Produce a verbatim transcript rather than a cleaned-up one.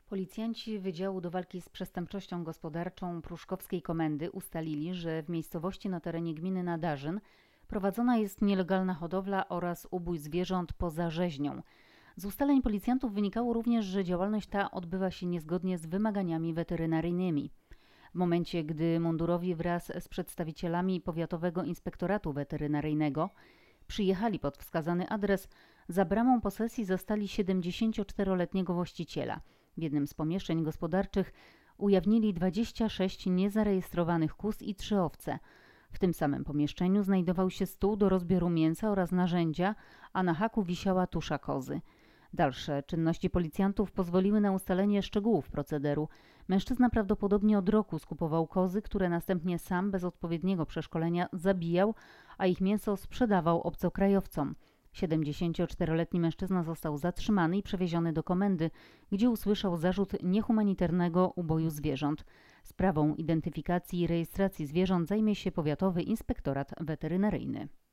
Policjanci Wydziału do Walki z Przestępczością Gospodarczą Pruszkowskiej Komendy ustalili, że w miejscowości na terenie gminy Nadarzyn prowadzona jest nielegalna hodowla oraz ubój zwierząt poza rzeźnią. Z ustaleń policjantów wynikało również, że działalność ta odbywa się niezgodnie z wymaganiami weterynaryjnymi. W momencie, gdy mundurowi wraz z przedstawicielami Powiatowego Inspektoratu Weterynaryjnego przyjechali pod wskazany adres, za bramą posesji zastali siedemdziesięcioczteroletniego właściciela. W jednym z pomieszczeń gospodarczych ujawnili dwadzieścia sześć niezarejestrowanych kóz i trzy owce. W tym samym pomieszczeniu znajdował się stół do rozbioru mięsa oraz narzędzia, a na haku wisiała tusza kozy. Dalsze czynności policjantów pozwoliły na ustalenie szczegółów procederu. Mężczyzna prawdopodobnie od roku skupował kozy, które następnie sam bez odpowiedniego przeszkolenia zabijał, a ich mięso sprzedawał obcokrajowcom. siedemdziesięcioczteroletni mężczyzna został zatrzymany i przewieziony do komendy, gdzie usłyszał zarzut niehumanitarnego uboju zwierząt. Sprawą identyfikacji i rejestracji zwierząt zajmie się Powiatowy Inspektorat Weterynaryjny.